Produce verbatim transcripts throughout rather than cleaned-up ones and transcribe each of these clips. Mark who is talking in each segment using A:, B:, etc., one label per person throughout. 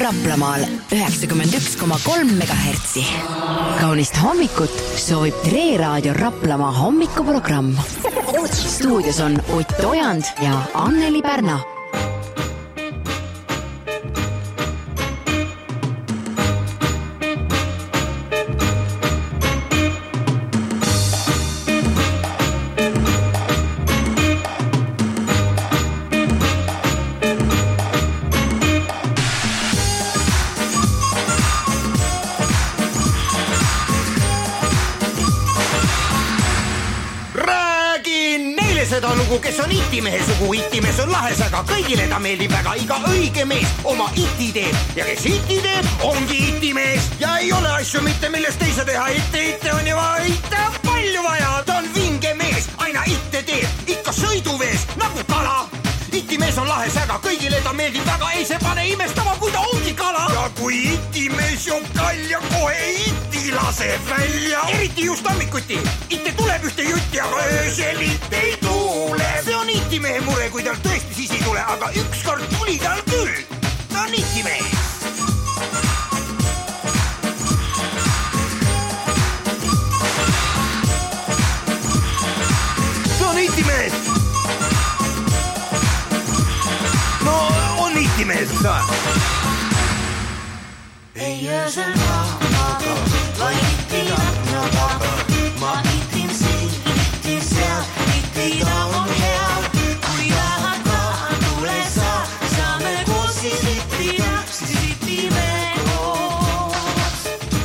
A: Raplamaal üheksakümmend üks koma kolm megahertsi. Kaunist hommikut soovib Tre Raadio Raplamaa hommikuprogramm. Stuudios on Ott Ojand ja Anneli Pärna.
B: Kes on itimehe sugu, itimees on lahes, aga kõigile ta meeldib väga. Iga õige mees oma iti teeb ja kes iti teeb, ongi itimees. Ja ei ole asju mitte, millest ei saa teha. Itte, itte on ju vaja, itte on palju vaja. Ta on vinge mees, aina itte teeb, ikka sõiduvees nagu kala. Itimees on lahes, aga kõigile ta meeldib väga. Ei see pane imestama, kui ta ongi kala. Ja kui itimees joob kalja, kohe iti laseb välja. Eriti just hommikuti, itte tuleb ühte jutti, aga öösel itte ei tuule. See on itimehe mure, kui tal tõesti siis ei tule, aga ükskord tuli tal küll. Ta on itimees. See on itimees. No on itimees, eks ei öösel maamaga, vaid iti akna taga. Ma itin siin, itin seal, iti ta on hea. Kui tahad ka tule sa, saame koos siis itida, siis itime koos.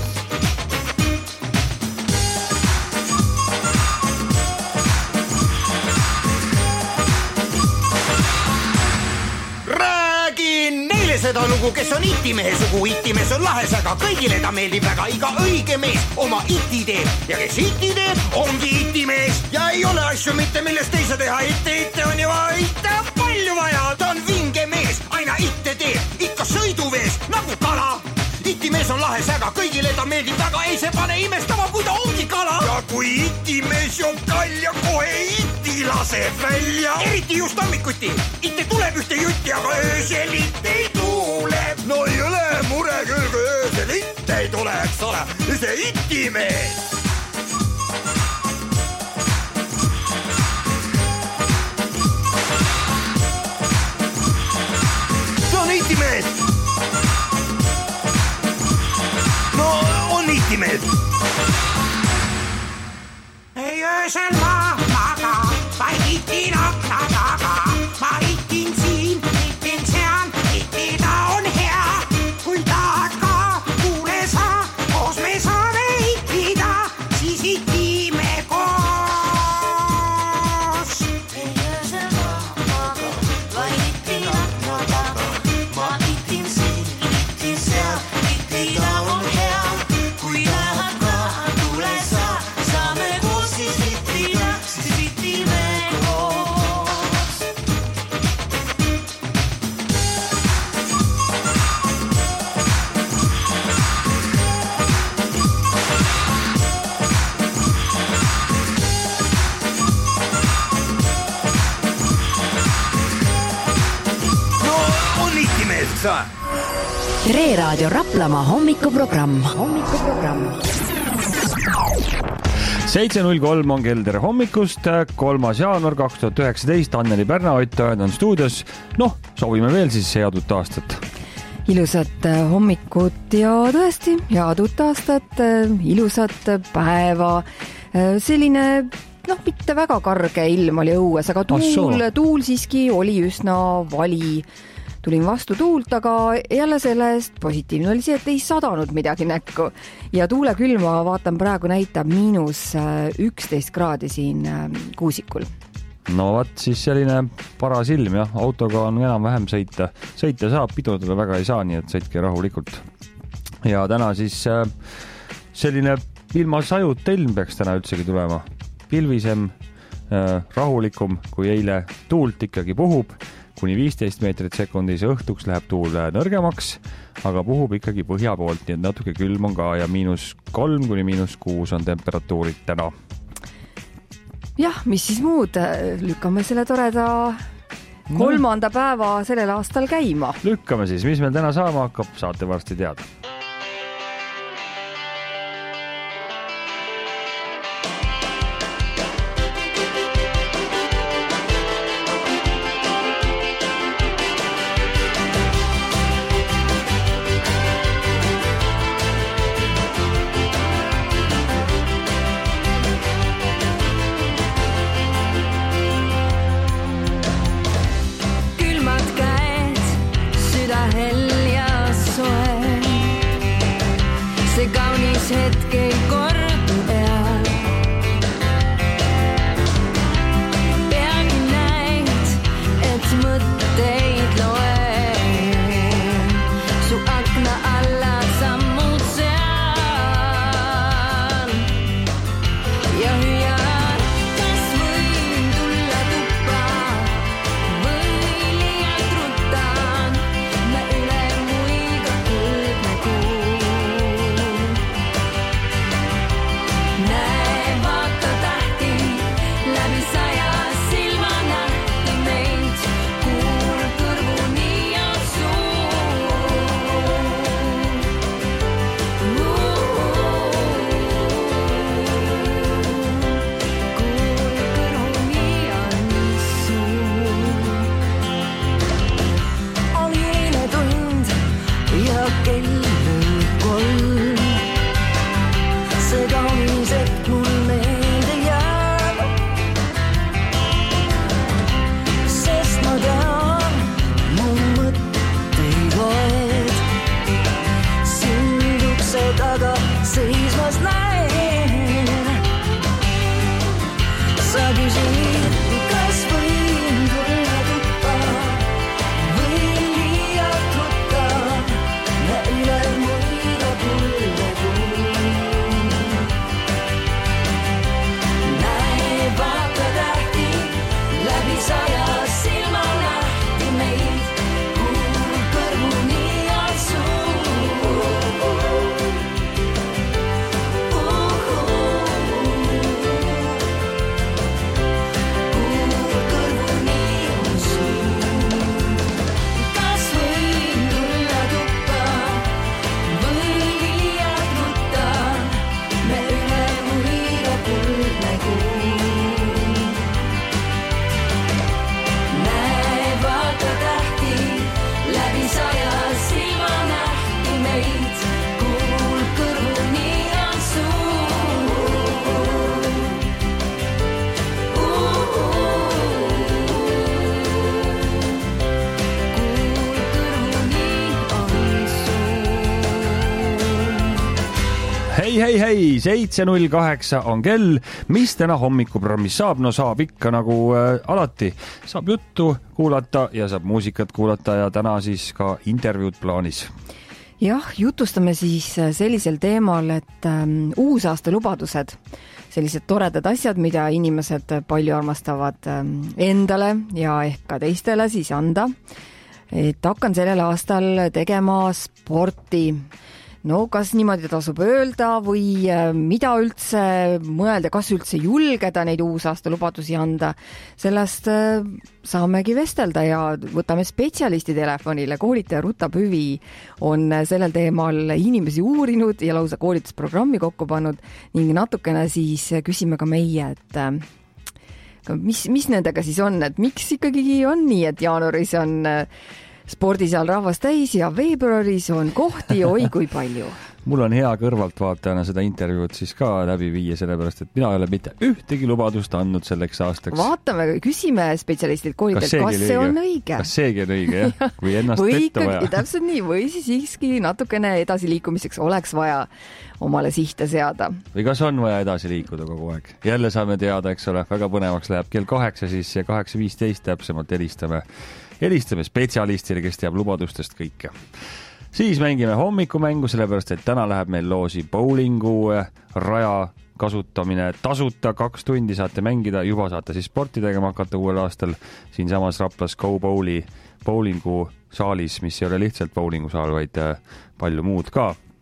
B: Räägin neile seda lugu, kes on itimehe sugu. Itimees on lahes, aga kõigile ta meeldib väga. Iga õige mees oma iti teeb ja kes iti teeb, ongi itimees. Ja ei ole asju mitte, millest ei saa teha. Itte, itte on ju vaja, itte on palju vaja. Ta on vinge mees, aina itte teeb, ikka sõiduvees nagu kala. Itimees on lahes, aga kõigile ta meeldib väga. Ei see pane imestama, kui ta ongi kala. Ja kui itimees joob kalja, kohe iti laseb välja. Eriti just hommikuti, itte tuleb ühte jutti, aga öösel itte ei tuule. No ei ole mure küll, kui öösel itte ei tule, eks ole. See itimees. See on itimees. No on itimees. Ei öösel ma maga, vaid itin akna taga. Ma itin siin, itin seal, iti ta on hea. Kui tahad ka, kuule sa, koos me saame itida, siis itime koos. Ei öösel ma maga, vaid itin akna taga. Ma itin siin, itin seal, iti ta on hea. Kui tahad ka, tule sa, saame koos siis itida, siis itime koos. No on itimees, eks ole.
A: Tre Raadio Raplamaa hommikuprogramm. Hommikuprogramm.
C: seitse null kolm on kell, tere hommikust, kolmas jaanuar kaks tuhat üheksateist, Anneli Pärna, Ott Ojand on stuudios. Noh, soovime veel siis head uut aastat.
D: Ilusat hommikut ja tõesti head uut aastat, ilusat päeva. Selline, noh, mitte väga karge ilm oli õues, aga tuul, tuul siiski oli üsna vali. Tulin vastu tuult, aga jälle sellest positiivne oli see, et ei sadanud midagi näkku. Ja tuule külma vaatan praegu näitab miinus üksteist kraadi siin Kuusikul.
C: No vaat siis selline paras ilm, jah. Autoga on enam-vähem sõita. Sõita saab, pidurdada väga ei saa, nii et sõitke rahulikult. Ja täna siis selline ilma sajuta ilm peaks täna üldsegi tulema. Pilvisem, rahulikum kui eile. Tuult ikkagi puhub. Kuni viisteist meetrit sekundis, õhtuks läheb tuul nõrgemaks, aga puhub ikkagi põhja poolt, nii et natuke külm on ka ja miinus kolm kuni miinus kuus on temperatuurid täna.
D: Jah, mis siis muud? Lükkame selle toreda kolmanda päeva sellel aastal käima.
C: Lükkame siis, mis meil täna saama hakkab, saate varsti teada. hei, hei, hei, seitse null kaheksa on kell, mis täna hommikuprogrammis saab, no saab ikka nagu äh, alati, saab juttu kuulata ja saab muusikat kuulata ja täna siis ka intervjuud plaanis.
D: Jah, jutustame siis sellisel teemal, et ähm, uusaasta lubadused, sellised toredad asjad, mida inimesed palju armastavad ähm, endale ja ehk ka teistele siis anda. Et hakkan sellel aastal tegema sporti. No kas niimoodi tasub öelda või mida üldse mõelda, kas üldse julgeda neid uusaasta lubadusi anda, sellest saamegi vestelda ja võtame spetsialisti telefonile. Koolitaja Ruta Püvi on sellel teemal inimesi uurinud ja lausa koolitusprogrammi kokku pannud ning natukene siis küsime ka meie, et mis, mis nendega siis on, et miks ikkagi on nii, et jaanuaris on spordisaal rahvast täis ja veebruaris on kohti oi kui palju.
C: Mul on hea kõrvaltvaatajana seda intervjuud siis ka läbi viia, sellepärast, et mina ei ole mitte ühtegi lubadust andnud selleks aastaks.
D: Vaatame, küsime spetsialistilt koolitelt, kas, kas see on õige.
C: Kas seegi on õige, jah? Kui ennast
D: või
C: ette
D: ikkagi,
C: vaja.
D: Täpselt nii, või siis siiski natukene edasiliikumiseks oleks vaja omale sihte seada.
C: Või kas on vaja edasi liikuda kogu aeg? Jälle saame teada, eks ole, väga põnevaks läheb kell kaheksa siis ja kaheksa viisteist täpsemalt helistame. Helistame spetsialistile, kes teab lubadustest kõike. Siis mängime hommikumängu, sellepärast, et täna läheb meil loosi bowlingu raja kasutamine tasuta, kaks tundi saate mängida, juba saate siis sporti tegema hakata uuel aastal siin samas Raplas Go Bowli bowlingu saalis, mis ei ole lihtsalt bowlingu saal, vaid palju muud ka.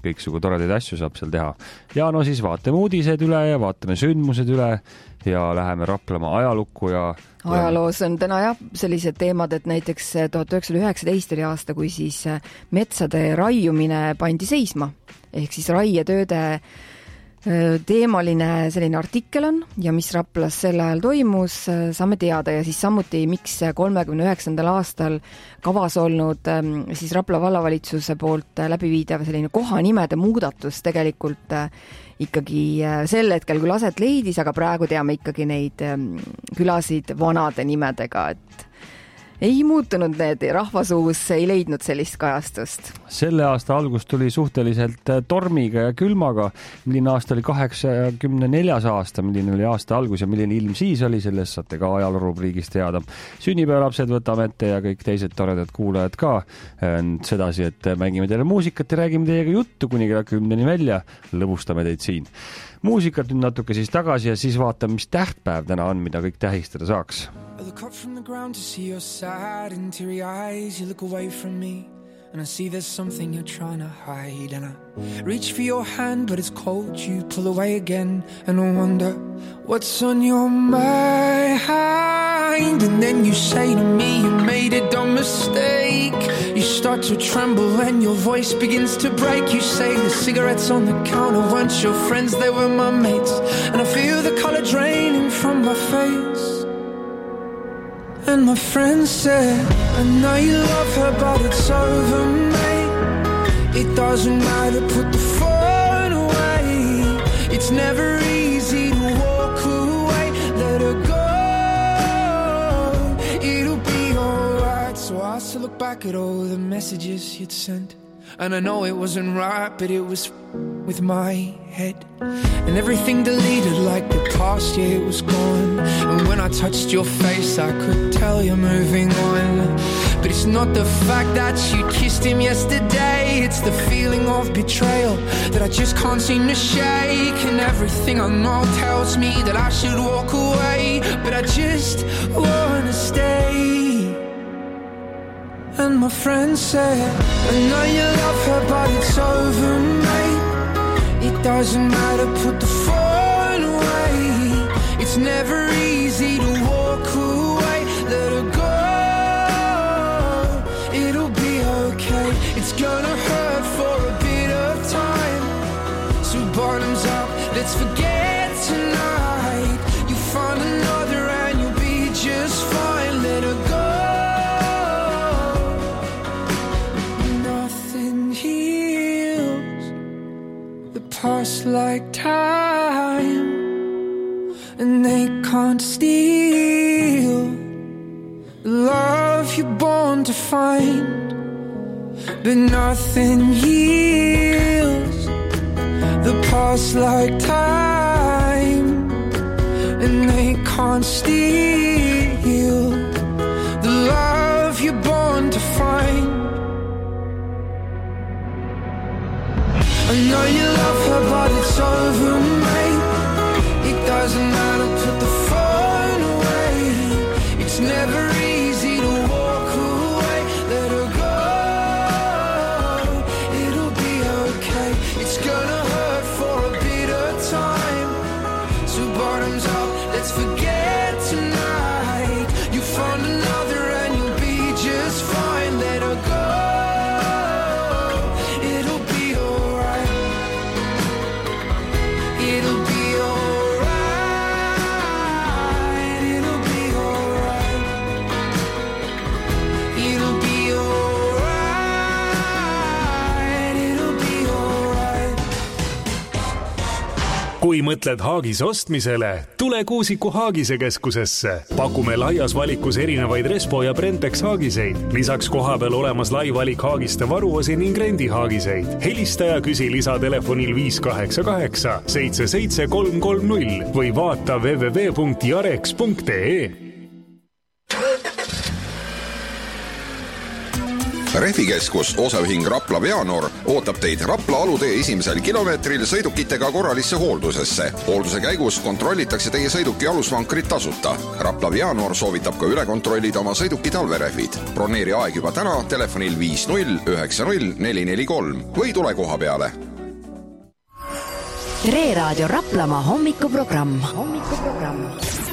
C: kõiksugu toredaid asju saab seal teha. Ja no siis vaatame uudised üle ja vaatame sündmused üle ja läheme Raplamaa ajalukku ja
D: ajaloos on täna jah sellised teemad, et näiteks tuhat üheksasada üheksateist oli aasta, kui siis metsade raiumine pandi seisma. Ehk siis raietööde teemaline selline artikkel on ja mis Raplas sel ajal toimus, saame teada ja siis samuti, miks kolmekümne üheksandal aastal kavas olnud siis Rapla vallavalitsuse poolt läbiviidav selline kohanimede muudatus tegelikult ikkagi sel hetkel küll aset leidis, aga praegu teame ikkagi neid külasid vanade nimedega, et ei muutunud need, rahvasuus ei leidnud sellist kajastust.
C: Selle aasta algus tuli suhteliselt tormiga ja külmaga. Milline aasta oli kaheksakümne neljas aasta, milline oli aasta algus ja milline ilm siis oli, sellest saate ka ajaloorubriigist teada. Sünnipäevalapsed võtame ette ja kõik teised toredad kuulajad ka. Sedasi, et mängime teile muusikat ja räägime teiega juttu kuni kella kümneni välja. Lõbustame teid siin. Muusikat nüüd natuke siis tagasi ja siis vaatame, mis tähtpäev täna on, mida kõik tähistada saaks.
E: I look up from the ground to see your sad and teary eyes. You look away from me and I see there's something you're trying to hide. And I reach for your hand but it's cold. You pull away again and I wonder what's on your mind. And then you say to me you made a dumb mistake. You start to tremble and your voice begins to break. You say the cigarettes on the counter weren't your friends, they were my mates. And I feel the color draining from my face. And my friend said, I know you love her, but it's over, mate. It doesn't matter, put the phone away. It's never easy to walk away. Let her go, it'll be alright. So I still look back at all the messages you'd sent. And I know it wasn't right, but it was with my head. And everything deleted like the past year it was gone. And when I touched your face I could tell you're moving on. But it's not the fact that you kissed him yesterday. It's the feeling of betrayal that I just can't seem to shake. And everything I know tells me that I should walk away, but I just wanna stay. And my friend said, I know you love her, but it's over, mate. It doesn't matter, put the phone away. It's never easy to walk away. Let her go, it'll be okay. It's gonna hurt for a bit of time. So bottoms up, let's forget tonight. You find another and you'll be just fine. Let her go. Past like time, and they can't steal the love you're born to find. But nothing heals the past like time, and they can't steal the love you're born to find. I know you love her, but it's over, mate. It doesn't matter, put the phone away. It's never easy to walk away. Let her go, it'll be okay. It's gonna hurt for a bit of time. So bottoms up, let's forget tonight. You found another and you'll be just fine. Let her go.
F: Kui mõtled haagis ostmisele, tule Kuusiku Haagise keskusesse. Pakume laias valikus erinevaid Respo ja Brentex haagiseid. Lisaks kohapeal olemas lai valik haagiste varuosi ning rendihaagiseid. Helista ja küsi lisatelefonil viis kaheksa kaheksa seitse seitse kolm kolm null või vaata w w w punkt jarex punkt e e.
G: Rehvikeskus osaühing Rapla Veanor ootab teid Rapla alutee esimesel kilomeetril sõidukitega korralisse hooldusesse. Hoolduse käigus kontrollitakse teie sõiduki alusvankrit tasuta. Rapla Veanor soovitab ka üle kontrollida oma sõiduki talverehvid. Broneeri aeg juba täna telefonil viis null üheksa null neli neli kolm või tule koha peale.
A: Tre Raadio Raplamaa hommikuprogramm. hommikuprogramm.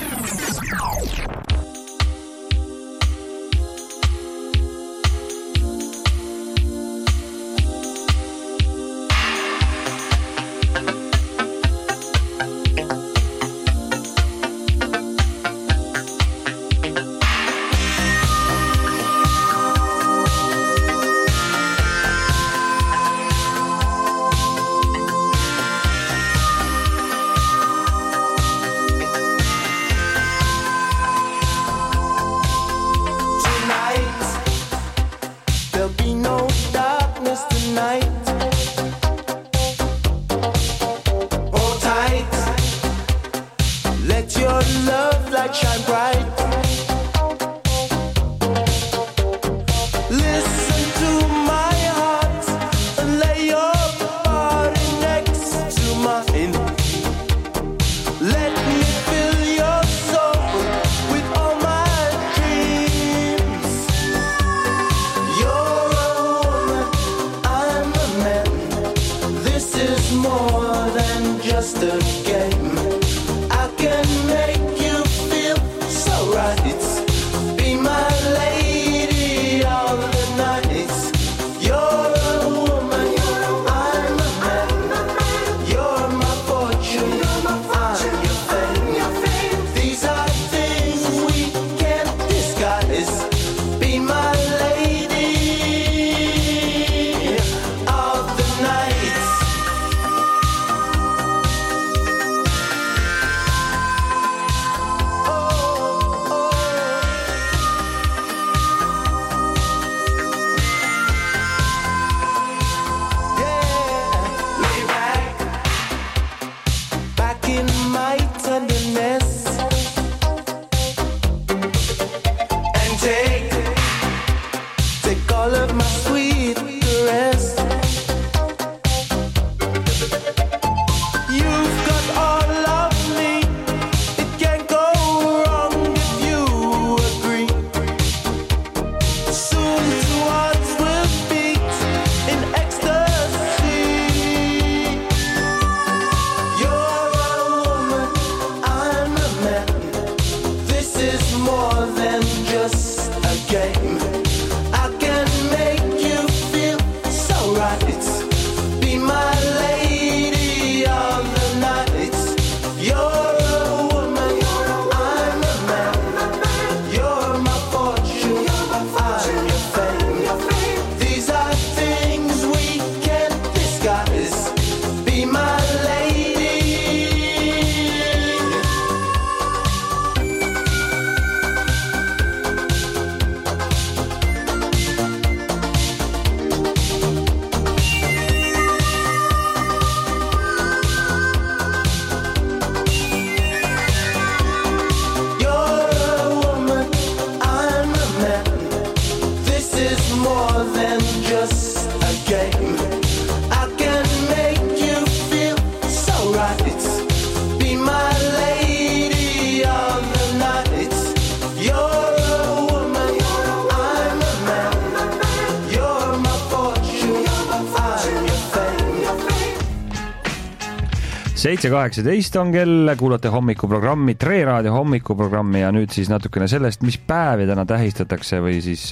C: seitse kaheksateist on kell, kuulate hommikuprogrammi, Tre Raadio hommikuprogrammi ja nüüd siis natukene sellest, mis päevi täna tähistatakse või siis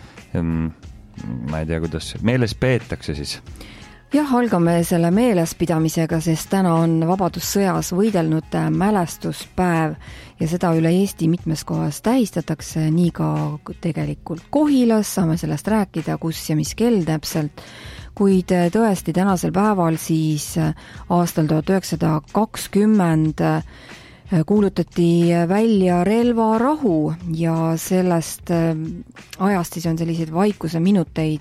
C: ähm, ma ei tea, kuidas meeles peetakse siis.
D: Jah, algame selle meelespidamisega, sest täna on vabadussõjas võidelnud mälestuspäev ja seda üle Eesti mitmes kohas tähistatakse, nii ka tegelikult Kohilas, saame sellest rääkida, kus ja mis kell täpselt. Kuid tõesti tänasel päeval siis aastal tuhat üheksasada kakskümmend kuulutati välja relvarahu ja sellest ajast siis on selliseid vaikuse minuteid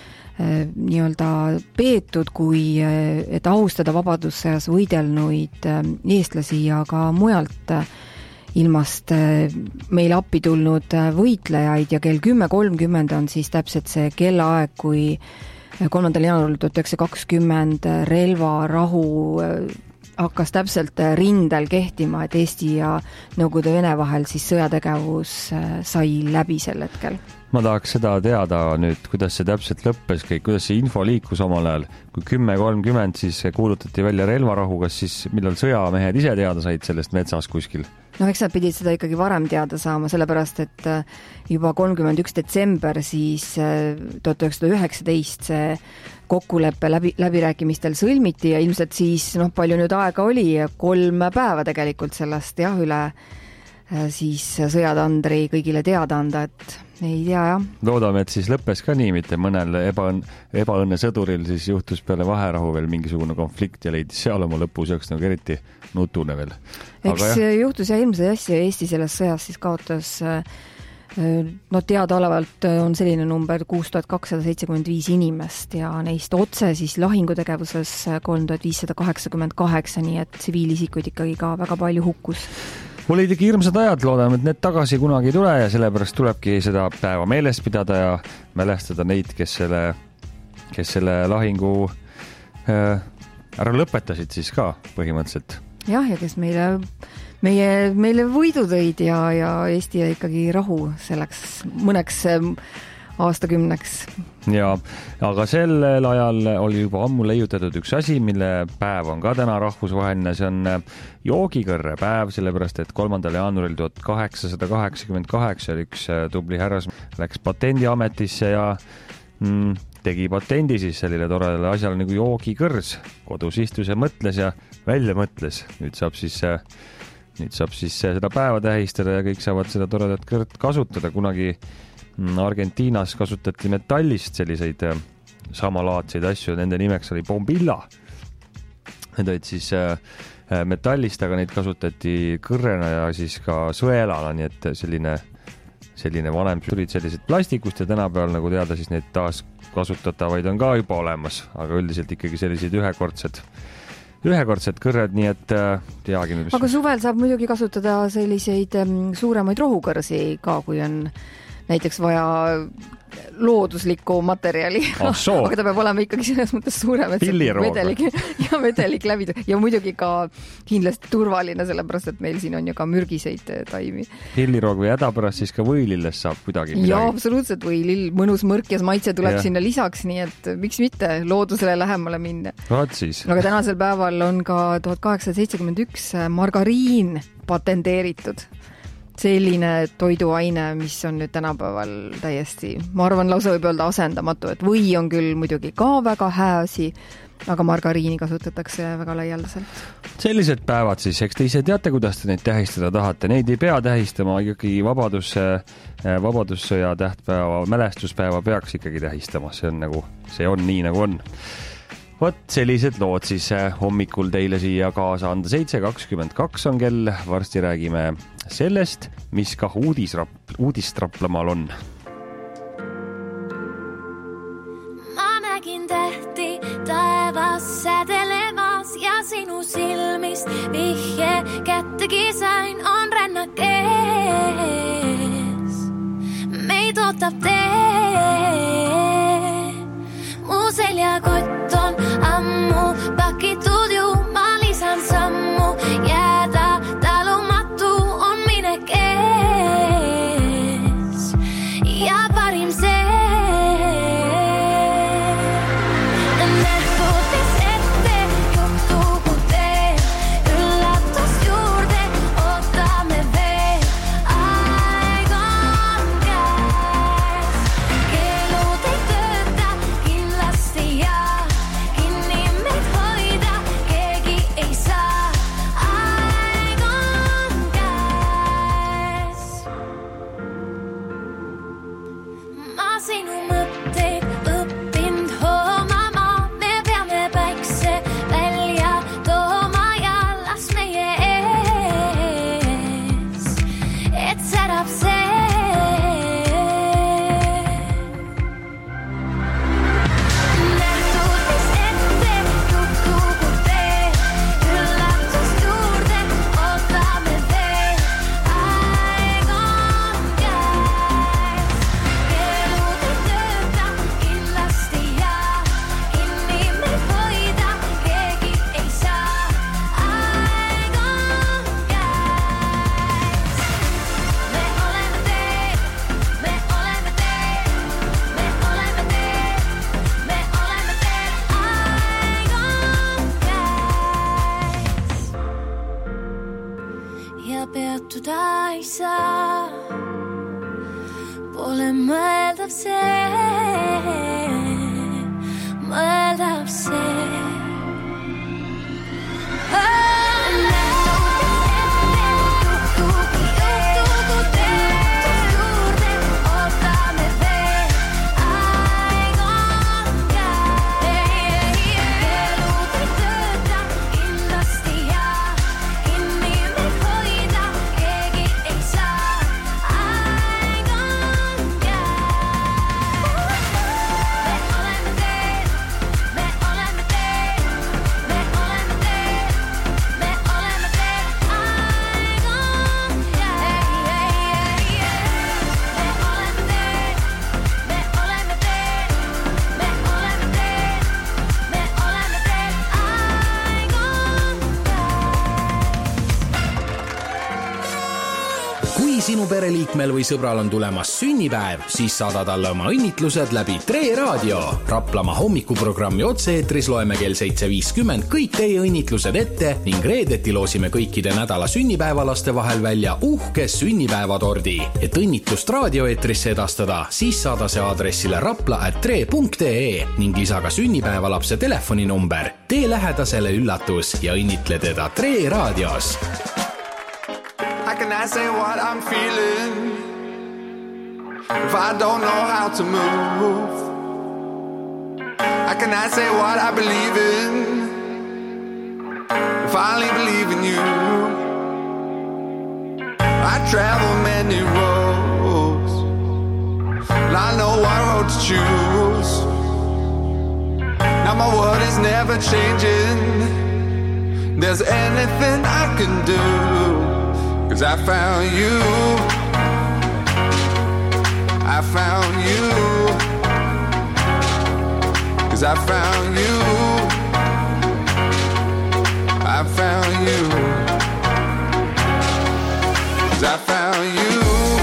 D: nii-öelda peetud, kui et austada vabadussõjas võidelnuid eestlasi ja ka mujalt ilmast meil appi tulnud võitlejaid ja kell kümme kolmkümmend on siis täpselt see kellaaeg, kui kolmandal jaanuaril tuhat üheksasada kakskümmend relvarahu hakkas täpselt rindel kehtima, et Eesti ja Nõukogude Vene vahel siis sõjategevus sai läbi sel hetkel.
C: ma tahaks seda teada nüüd, kuidas see täpselt lõppes kõik, kuidas see info liikus omal ajal. Kui kümme kolmkümmend siis kuulutati välja relvarahu, kas siis millal sõjamehed ise teada said sellest metsas kuskil?
D: No eks nad pidid seda ikkagi varem teada saama, sellepärast et juba kolmkümmend üks detsember siis tuhat üheksasada üheksateist see kokkuleppe läbi, läbirääkimistel sõlmiti ja ilmselt siis, noh, palju nüüd aega oli, kolm päeva tegelikult sellest jah, üle siis sõjatandri kõigile teada anda, et ei tea, jah.
C: Loodame, et siis lõppes ka nii, mitte mõnel ebaõnne, ebaõnne sõduril siis juhtus peale vaherahu veel mingisugune konflikt ja leidis seal oma lõpus jõuks nagu eriti nutune veel.
D: Eks jah, juhtus ja ilmselt asja Eesti selles sõjas siis kaotas, no teadaolevalt on selline number kuus tuhat kakssada seitsekümmend viis inimest ja neist otse siis lahingutegevuses kolm tuhat viissada kaheksakümmend kaheksa, nii et tsiviilisikuid ikkagi ka väga palju hukkus.
C: Mul olid ikka hirmsad ajad, loodame, et need tagasi kunagi ei tule ja sellepärast tulebki seda päeva meeles pidada ja mälestada neid, kes selle, kes selle lahingu äh, ära lõpetasid siis ka põhimõtteliselt.
D: Jah, ja kes meile, meie, meile võidu tõid ja, ja Eesti ikkagi rahu selleks mõneks aastakümneks.
C: Ja, aga sellel ajal oli juba ammu leiutatud üks asi, mille päev on ka täna rahvusvaheline, see on joogikõrre päev, sellepärast et kolmandal jaanuaril tuhat kaheksasada kaheksakümmend kaheksa üks tubli härras läks patendiametisse ja mm, tegi patendi siis sellele toredale asjale nagu joogikõrs. Kodus istus ja mõtles ja välja mõtles. Nüüd saab siis, nüüd saab siis seda päeva tähistada ja kõik saavad seda toredat kõrt kasutada. Kunagi Argentiinas kasutati metallist selliseid samalaadseid asju, nende nimeks oli bombilla. Need olid siis metallist, aga neid kasutati kõrrena ja siis ka sõelana, nii et selline, selline vanem tulid sellised plastikust ja tänapäeval, nagu teada, siis neid taas kasutatavaid on ka juba olemas, aga üldiselt ikkagi sellised ühekordsed ühekordsed kõrred, nii et teagi nüüd.
D: Aga suvel saab muidugi kasutada selliseid suuremaid rohukõrsi ka, kui on näiteks vaja looduslikku materjali,
C: ah,
D: aga ta peab olema ikkagi selles mõttes suurem, et vedelik, ja vedelik läbi ja muidugi ka kindlasti turvaline, sellepärast, et meil siin on ju ka mürgiseid taimi.
C: Pilliroog või hädapärast siis ka võililles saab kuidagi midagi.
D: Ja absoluutselt võilill, mõnus mõrkjas maitse tuleb ja sinna lisaks, nii et miks mitte loodusele lähemale minna.
C: Vaat siis.
D: Aga tänasel päeval on ka tuhat kaheksasada seitsekümmend üks margariin patenteeritud. Selline toiduaine, mis on nüüd tänapäeval täiesti, ma arvan, lausa võib öelda asendamatu, et või on küll muidugi ka väga hääsi, aga margariini kasutatakse väga laialdaselt.
C: Sellised päevad siis, eks te ise teate, kuidas te neid tähistada tahate. Neid ei pea tähistama, ikkagi vabadusse, vabadussõja tähtpäeva, mälestuspäeva peaks ikkagi tähistama. See on nagu, see on nii nagu on. Vot sellised lood siis hommikul teile siia kaasa anda. seitse kakskümmend kaks on kell, varsti räägime sellest, mis ka uudisrap, uudistraplamaal on.
H: Ma nägin tähti taevas sädelemas ja sinu silmist vihje kättegi sain on rännak ees. Meid ootab tee, mu seljakott on ammu pakitud ju, ma lisan sammu, jääda talumatu on minek ees ja parim see. Nähtutis ette juttu kun teen, üllatus juurde, ootame veel, aeg on käes, keelud ei tööta kindlasti ja peatuda ei saa. Pole mõeldav see, mõeldav see.
I: Sinu pereliikmel või sõbral on tulemas sünnipäev, siis saada talle oma õnnitlused läbi Tre Raadio. Raplamaa hommikuprogrammi otse-eetris loeme kell seitse viiskümmend kõik teie õnnitlused ette ning reedeti loosime kõikide nädala sünnipäevalaste vahel välja uhke sünnipäevatordi. Et õnnitlust raadioeetrisse edastada, siis saada see aadressile rapla at tre punkt ee ning lisa ka sünnipäevalapse telefoninumber. Tee lähedasele üllatus ja õnnitle teda Tre Raadios.
J: How can I say what I'm feeling if I don't know how to move? How can I say what I believe in if I only believe in you? I travel many roads and I know what road to choose. Now my world is never changing. There's anything I can do. 'Cause I found you, I found you, 'cause I found you, I found you, 'cause I found you.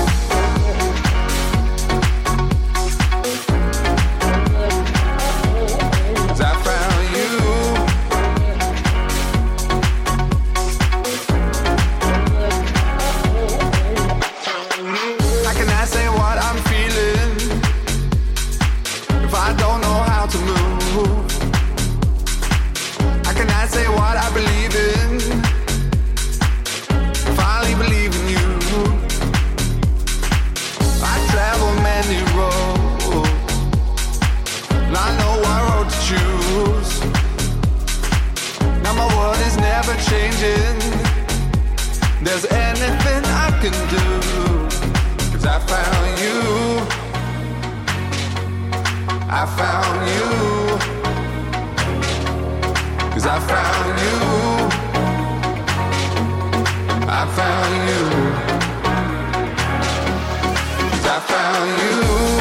J: There's anything I can do, 'cause I found you, I found you, 'cause I found you, I found you, 'cause I found you.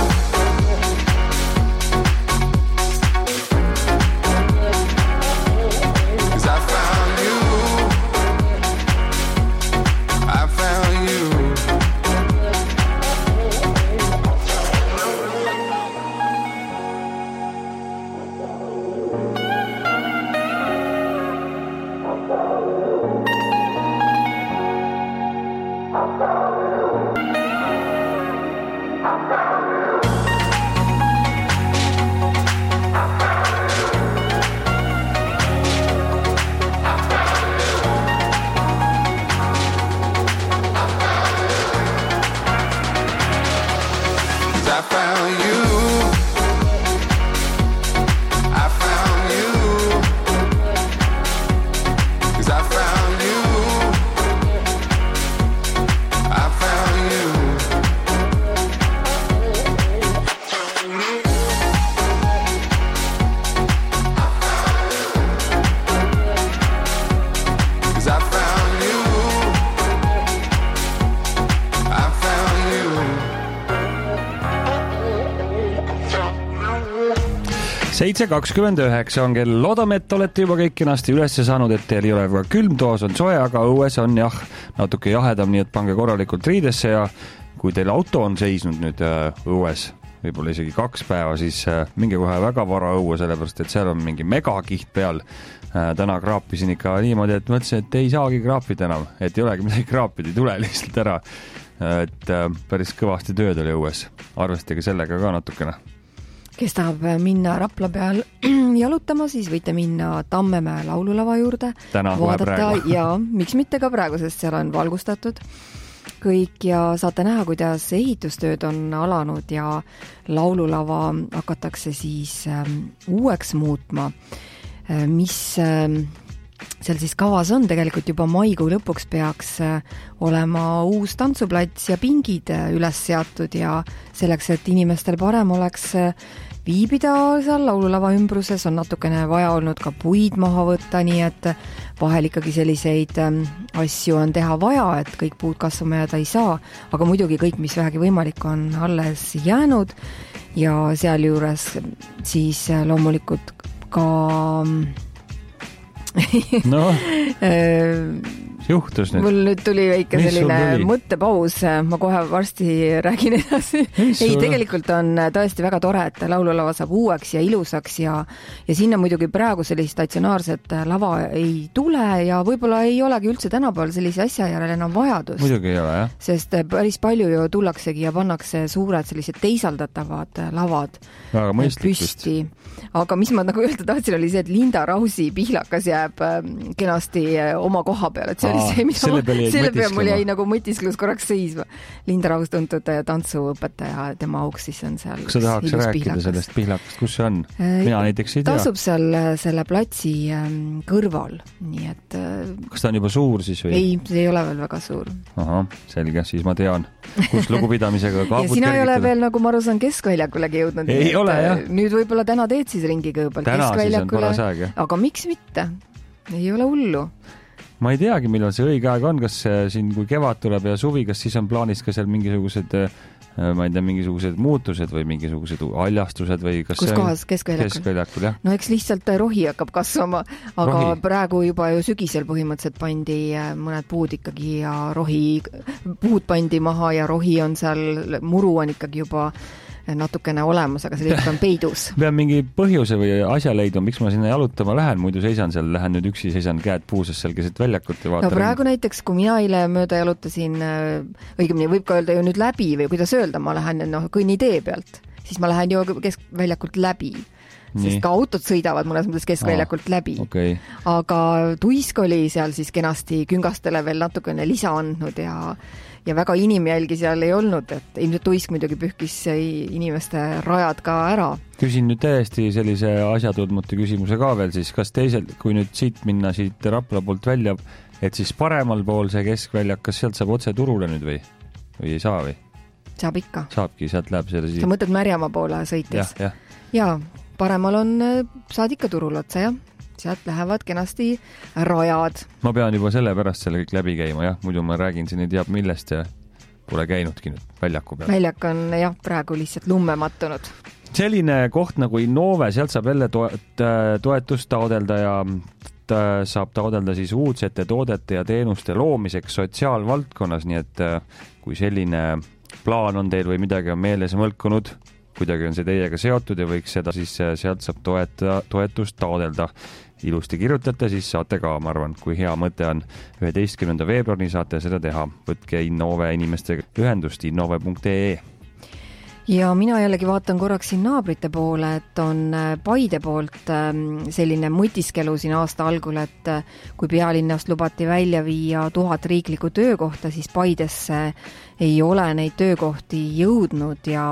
C: seitse kakskümmend üheksa on kell, loodame, et olete juba kõik kenasti üles saanud, et teil ei ole väga külm, toas on soe, aga õues on jah, natuke jahedam, nii et pange korralikult riidesse ja kui teil auto on seisnud nüüd õues võib-olla isegi kaks päeva, siis minge kohe väga vara õue, sellepärast, et seal on mingi megakiht peal. Täna kraapisin ikka niimoodi, et mõtlesin, et ei saagi kraapida enam, et ei olegi midagi kraapida, ei tule lihtsalt ära. Et päris kõvasti tööd oli õues. Arvestage sellega ka natukene.
D: Kes tahab minna Rapla peal jalutama, siis võite minna Tammemäe laululava juurde.
C: Täna
D: vaadata, ja miks mitte ka praegu, sest seal on valgustatud kõik ja saate näha, kuidas ehitustööd on alanud ja laululava hakatakse siis ähm, uueks muutma. Mis ähm, seal siis kavas on, tegelikult juba maikuu lõpuks peaks olema uus tantsuplats ja pingid üles seatud ja selleks, et inimestel parem oleks viibida seal laululava ümbruses, on natukene vaja olnud ka puid maha võtta, nii et vahel ikkagi selliseid asju on teha vaja, et kõik puud kasvama jääda ei saa, aga muidugi kõik, mis vähegi võimalik on alles jäänud ja sealjuures siis loomulikult ka
C: no, juhtus nüüd.
D: Mul nüüd tuli väike
C: Mis
D: selline mõttepaus, ma kohe varsti räägin edasi. Ei, tegelikult on tõesti väga tore, et laululava saab uueks ja ilusaks ja, ja sinna muidugi praegu sellist statsionaarset lava ei tule ja võib-olla ei olegi üldse tänapäeval sellise asja järele enam vajadust.
C: Muidugi ei ole, jah.
D: Sest päris palju ju tullaksegi ja pannakse suured sellised teisaldatavad lavad
C: väga mõistlik
D: püsti. Aga mis ma nagu öelda tahtsin, oli see, et Linda Rausi pihlakas jääb kenasti oma koha peal, et see Aa, oli see, mis
C: selle peal,
D: selle peal mul jäi nagu mõtisklus korraks seisma. Linda Raus tuntud tantsuõpetaja, tema auks siis on seal.
C: Kas sa tahaks rääkida pihlakas. Sellest pihlakast, kus see on? Mina näiteks ei tea.
D: Tasub seal selle platsi kõrval, nii et...
C: Kas ta on juba suur siis või?
D: Ei, see ei ole veel väga suur.
C: Aha, selge, siis ma tean, kus lugupidamisega kaabut
D: ja sina ei ole veel, nagu ma aru saan, keskväljakulegi jõudnud.
C: Ei ole, jah.
D: Nüüd võib-olla täna teed siis ringi kõõpalt keskväljakule. Aga miks mitte? Ei ole hullu.
C: Ma ei teagi, millal see õige aeg on, kas siin, kui kevad tuleb ja suvi, kas siis on plaanis ka seal mingisugused, ma ei tea, mingisugused muutused või mingisugused haljastused või kas
D: kus kohas, keskväljakul?
C: Keskväljakul, jah.
D: No eks lihtsalt rohi hakkab kasvama, aga rohi. Praegu juba ju sügisel põhimõtteliselt pandi mõned puud ikkagi ja rohi, puud pandi maha ja rohi on seal, muru on ikkagi juba natukene olemas, aga see lihtsalt on peidus.
C: Pean mingi põhjuse või asja leidma, miks ma sinna jalutama lähen, muidu seisan seal, lähen nüüd üksi, seisan käed puuses seal keset väljakut ja vaatan.
D: No praegu näiteks, kui mina eile mööda jalutasin, õigemini võib ka öelda ju nüüd läbi või kuidas öelda, ma lähen no, kõnnitee pealt, siis ma lähen ju keskväljakult läbi. Nii. Sest ka autod sõidavad mõnes mõttes keskväljakult ah, läbi.
C: Okay.
D: Aga Tuisk oli seal siis kenasti küngastele veel natukene lisa andnud ja ja väga inimjälgi seal ei olnud, et ilmselt Tuisk muidugi pühkis inimeste rajad ka ära.
C: Küsin nüüd täiesti sellise asjatundmatu küsimuse ka veel siis, kas teisel, kui nüüd siit minna siit Rapla poolt välja, et siis paremal pool see keskväljak, kas sealt saab otse turule nüüd või? Või ei saa või?
D: Saab ikka.
C: Saabki, sealt läheb selle siit.
D: Sa mõtled Märjamaa poole sõites?
C: Ja, ja.
D: ja, paremal on, saad ikka turul otsa, jah. Sealt lähevad kenasti rajad.
C: Ma pean juba selle pärast selle kõik läbi käima, jah. Muidu ma räägin siin ei teab millest ja pole käinudki nüüd väljaku peal.
D: Väljak on jah, praegu lihtsalt lumme mattunud.
C: Selline koht nagu Innove, sealt saab jälle toetust taodelda ja saab taodelda siis uudsete toodete ja teenuste loomiseks sotsiaalvaldkonnas, nii et kui selline plaan on teil või midagi on meeles mõlkunud, kuidagi on see teiega seotud ja võiks seda siis sealt saab toeta, toetust taodelda. Ilusti kirjutate, siis saate ka, ma arvan, kui hea mõte on üheteistkümnenda veebruari saate seda teha. Võtke Innove inimestega ühendust innove punkt ee.
D: Ja mina jällegi vaatan korraks siin naabrite poole, et on Paide poolt selline mõtiskelu siin aasta algul, et kui pealinnast lubati välja viia tuhat riiklikku töökohta, siis Paidesse ei ole neid töökohti jõudnud ja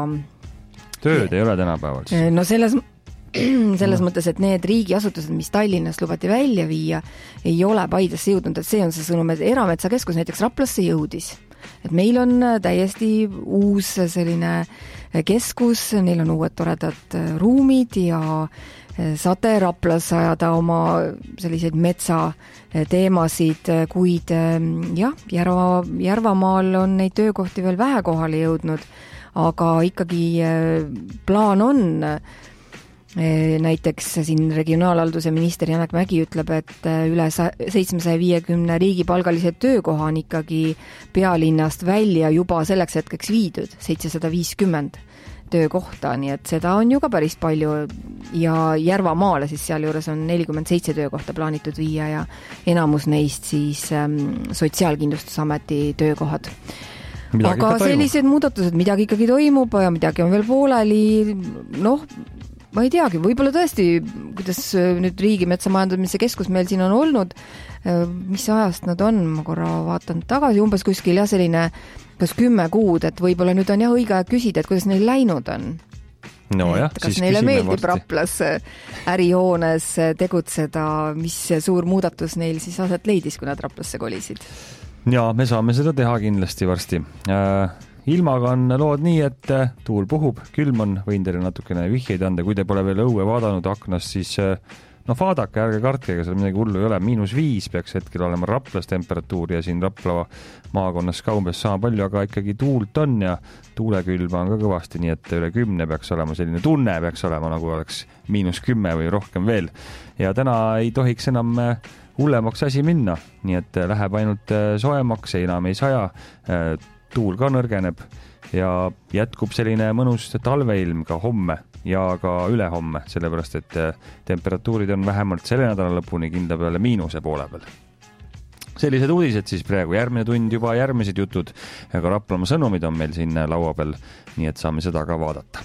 C: tööd ei ole tänapäeval.
D: No selles, selles no. mõttes, et need riigiasutused, mis Tallinnast lubati välja viia, ei ole Paidesse jõudnud, et see on see sõnum, et erametsakeskus näiteks Raplasse jõudis. Et meil on täiesti uus selline keskus, neil on uued toredad ruumid ja saate Raplas ajada oma selliseid metsa teemasid, kuid jah, Järva, Järvamaal on neid töökohti veel vähe kohale jõudnud, aga ikkagi plaan on. Näiteks siin regionaalhalduse minister Janek Mägi ütleb, et üle seitsmesaja viiekümne riigipalgalised töökoha on ikkagi pealinnast välja juba selleks hetkeks viidud, seitsesada viiskümmend. töökohta, nii et seda on ju ka päris palju ja Järvamaale siis seal juures on nelikümmend seitse töökohta plaanitud viia ja enamus neist siis ähm, Sotsiaalkindlustusameti töökohad. Midagi aga sellised muudatused, midagi ikkagi toimub ja midagi on veel pooleli, noh, ma ei teagi, võib-olla tõesti, kuidas nüüd Riigimetsa majandamise keskus meil siin on olnud, mis ajast nad on, ma korra vaatan tagasi, umbes kuskil ja selline kas kümme kuud, et võib-olla nüüd on jah õige aeg küsida, et kuidas neil läinud on.
C: No jah,
D: kas neile meeldib varsti Raplas ärihoones tegutseda, mis suur muudatus neil siis aset leidis, kui nad Raplasse kolisid?
C: Ja, me saame seda teha kindlasti varsti. Äh, ilmaga on lood nii, et tuul puhub, külm on, võin teile natukene vihjeid anda, kui te pole veel õue vaadanud aknast, siis no vaadake, ärge kartke, ega seal midagi hullu ei ole. Miinus viis peaks hetkel olema Raplas temperatuur ja siin Rapla maakonnas ka umbes sama palju, aga ikkagi tuult on ja tuulekülma on ka kõvasti, nii et üle kümne peaks olema selline tunne, peaks olema nagu oleks miinus kümme või rohkem veel. Ja täna ei tohiks enam hullemaks asi minna, nii et läheb ainult soemaks, enam ei saja, tuul ka nõrgeneb ja jätkub selline mõnus talveilm ka homme ja ka ülehomme, sellepärast et temperatuurid on vähemalt selle nädala lõpuni kindla peale miinuse poole peal. Sellised uudised siis praegu, järgmine tund juba järgmised jutud ja ka Raplamaa sõnumid on meil siin laua peal, nii et saame seda ka vaadata.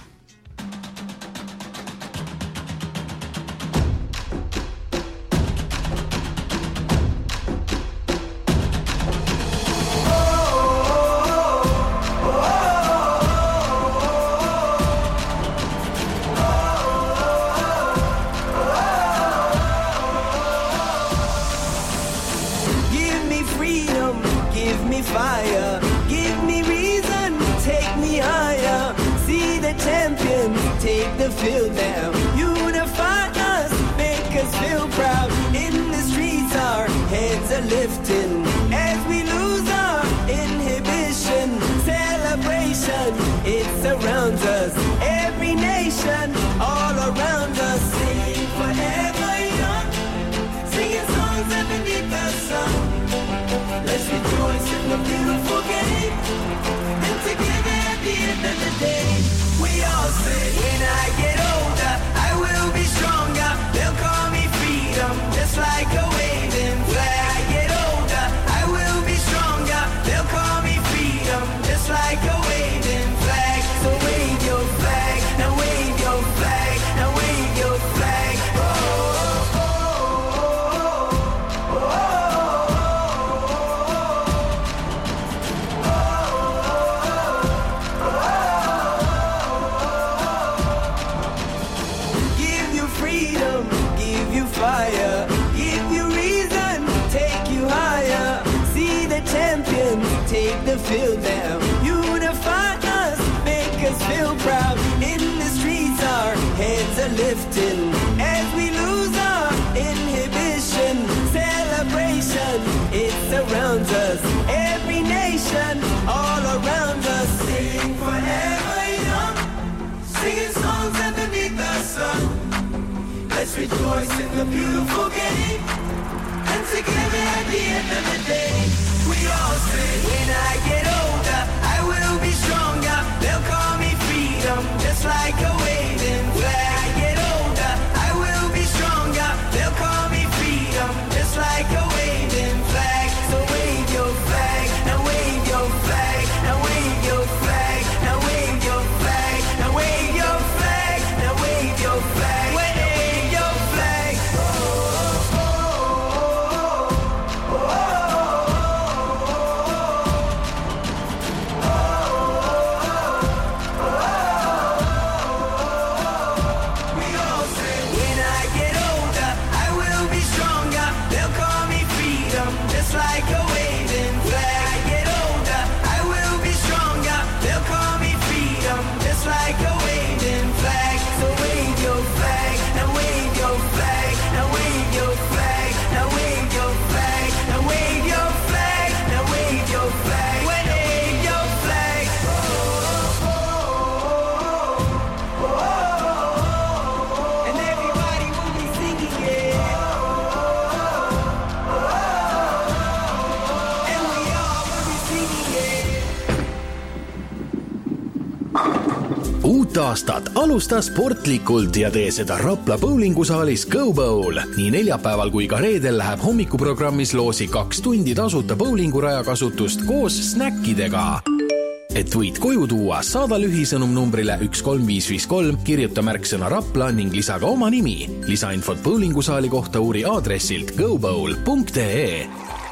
K: Rejoice in the beautiful game, and together at the end of the day, we all say, when I get older, I will be stronger. They'll call me freedom, just like a waving flag. I get older, I will be stronger. They'll call me freedom, just like a waving flag. So wave your flag, now wave your flag, now wave your flag, now wave your flag, now wave your flag, now wave your flag.
I: uut aastat alusta sportlikult ja tee seda Rapla bowlingusaalis Go Bowl. Nii neljapäeval kui ka reedel läheb hommikuprogrammis loosi kaks tundi tasuta bowlinguraja kasutust koos snäkkidega. Et võid koju tuua, saada lühisõnum numbrile üks kolm viis viis kolm, kirjuta märksõna Rapla ning lisa ka oma nimi. Lisainfot bowlingusaali kohta uuri aadressilt go bowl punkt ee.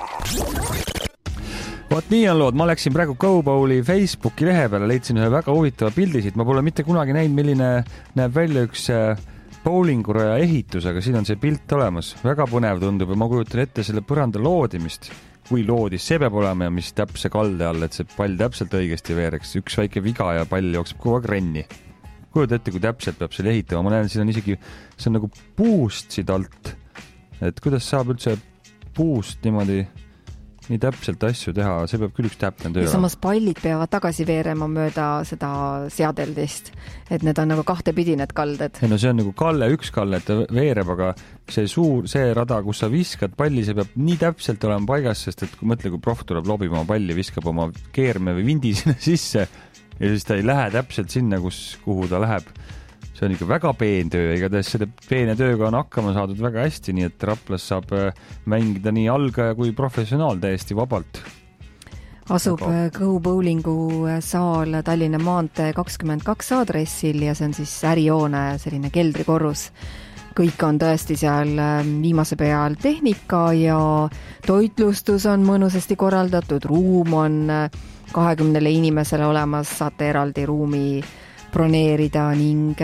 C: Vaat nii on lood, ma läksin praegu Go Bowli Facebooki lehe peale, leidsin ühe väga huvitava pildi siit. Ma pole mitte kunagi näinud, milline näeb välja üks bowlinguraja ehitus, aga siin on see pilt olemas. Väga põnev tundub ja ma kujutan ette selle põranda loodimist. Kui loodis see peab olema ja mis täpse kalde all, et see pall täpselt õigesti veereks. Üks väike viga ja pall jookseb kogu aeg renni. Kujuta ette, kui täpselt peab selle ehitama. Ma näen, siin on isegi, see on nagu puust siit alt. Et kuidas saab üldse puust niimoodi nii täpselt asju teha, see peab küll üks täpne töö.
D: Ja samas pallid peavad tagasi veerema mööda seda seadeldist, et need on nagu kahtepidi need kalded.
C: Ja no see on nagu kalle, üks kalle, et ta veereb, aga see suur, see rada, kus sa viskad palli, see peab nii täpselt olema paigas, sest et kui mõtle, kui proff tuleb lobima palli, viskab oma keerme või vindi sinna sisse ja siis ta ei lähe täpselt sinna, kus, kuhu ta läheb. See on ikka väga peen töö, igatahes selle peene tööga on hakkama saadud väga hästi, nii et Raplas saab mängida nii algaja kui professionaal täiesti vabalt.
D: Asub Go Bowlingu saal Tallinna maantee kakskümmend kaks aadressil ja see on siis ärijoone selline keldrikorrus. Kõik on tõesti seal viimase peal tehnika ja toitlustus on mõnusasti korraldatud, ruum on kahekümnele inimesele olemas, saate eraldi ruumi broneerida ning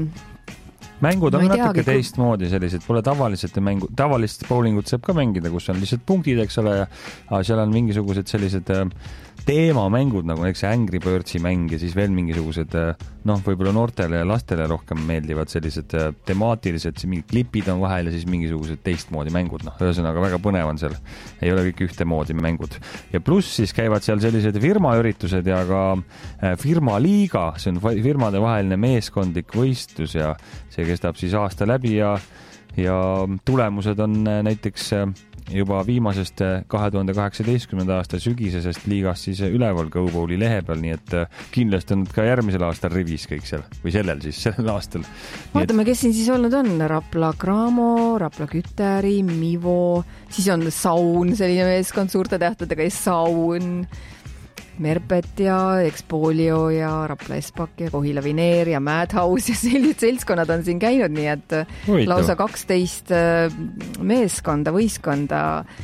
C: mängud on natuke teistmoodi sellised, pole tavaliselt mängu, tavalist bowlingut saab ka mängida, kus on lihtsalt punktid, eks ole, ja seal on mingisugused sellised teemamängud, nagu näiteks Angry Birdsi mäng ja siis veel mingisugused, noh, võib-olla noortele ja lastele rohkem meeldivad sellised temaatilised, mingid klipid on vahel ja siis mingisugused teistmoodi mängud, noh, ühesõnaga väga põnev on seal, ei ole kõik ühtemoodi mängud. Ja pluss siis käivad seal sellised firmaüritused ja ka firma liiga, see on firmade vaheline meeskondlik võistlus ja see kestab siis aasta läbi ja, ja tulemused on näiteks juba viimasest kahe tuhande kaheksateistkümnenda aasta sügisesest liigast siis üleval Go Bowli lehe peal, nii et kindlasti on ka järgmisel aastal rivis kõik seal, või sellel siis, sellel aastal.
D: Vaatame, kes siin siis olnud on. Rapla Gramo, Rapla Küteri, Mivo, siis on Saun, selline meeskond suurte tähtedega, Saun, Merpet ja Expolio ja Rapla Espak ja Kohila Vineer ja Madhouse ja sellised seltskonnad on siin käinud, nii et Uitu. Lausa kaksteist meeskonda, võiskonda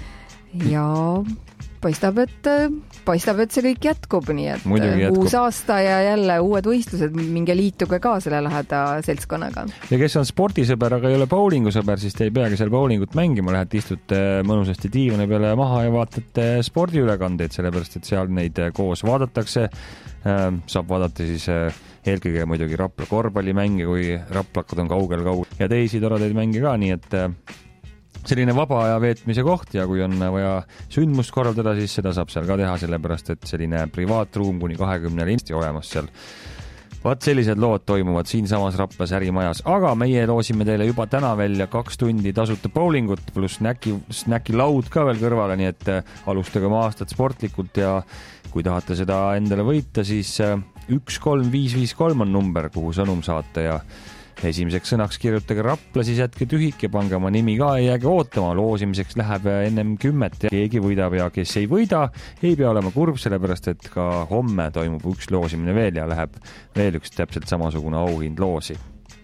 D: ja paistab, et, paistab, et see kõik jätkub, nii et jätkub. Uus aasta ja jälle uued võistlused, minge liituge ka selle laheda seltskonnaga.
C: Ja kes on spordisõber, aga ei ole bowlingusõber, siis te ei peagi seal bowlingut mängima, lähete istute mõnusasti diivani peale maha ja vaatate spordiülekandeid, sellepärast et seal neid koos vaadatakse. Saab vaadata siis eelkõige muidugi Rapla korvpallimänge, kui raplakad on kaugel-kaugel ja teisi toredaid mänge ka, nii et selline vaba aja veetmise koht ja kui on vaja sündmust korraldada, siis seda saab seal ka teha, sellepärast et selline privaatruum kuni kahekümnele insti olemas seal. Vaat sellised lood toimuvad siinsamas Raplas ärimajas, aga meie loosime teile juba täna välja kaks tundi tasuta bowlingut pluss snäki, snäki laud ka veel kõrvale, nii et alustage oma aastat sportlikult ja kui tahate seda endale võita, siis üks kolm viis viis kolm on number, kuhu sõnum saate ja esimeseks sõnaks kirjutage Rapla, siis jätke tühik ja pange oma nimi ka ja jääge ootama. Loosimiseks läheb ennem kümmet ja keegi võidab ja kes ei võida, ei pea olema kurb, sellepärast et ka homme toimub üks loosimine veel ja läheb veel üks täpselt samasugune auhind loosi.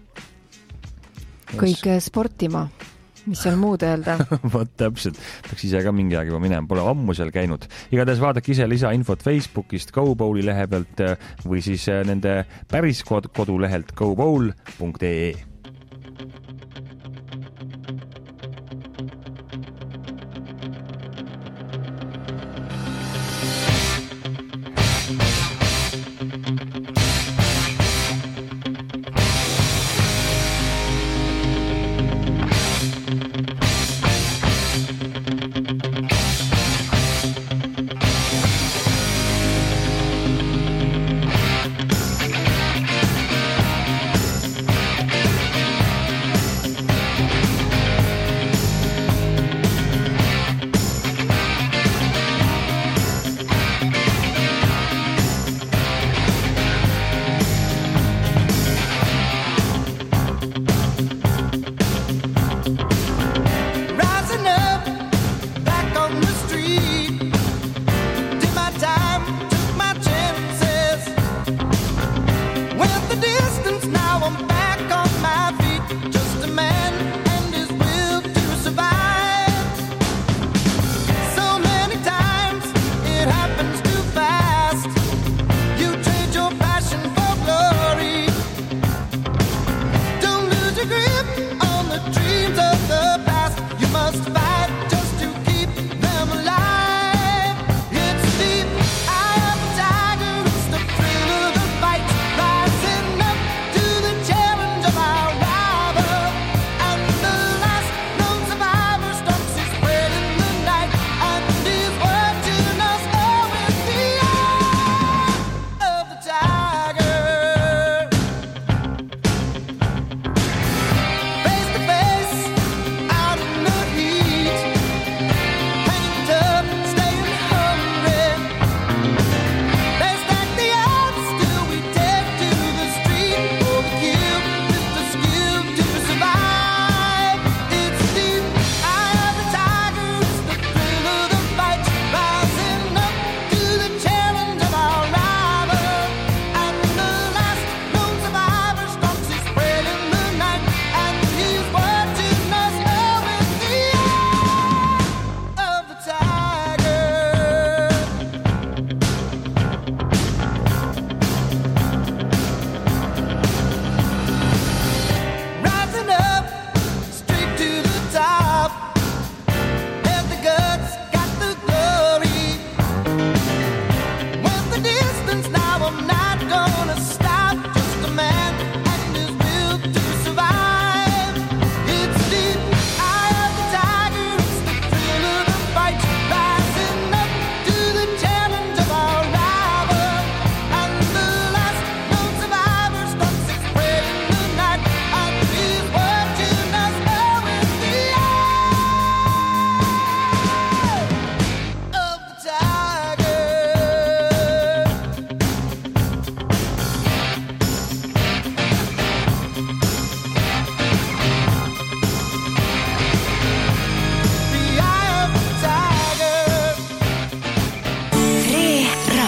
D: Kõik sportima. Mis seal muud öelda?
C: Võt täpselt. Peaks ise ka mingi aeg juba minema. Pole ammu seal käinud. Igatahes vaadake ise lisainfot Facebookist Go Bowli lehe pealt või siis nende päris kodulehelt go bowl punkt ee.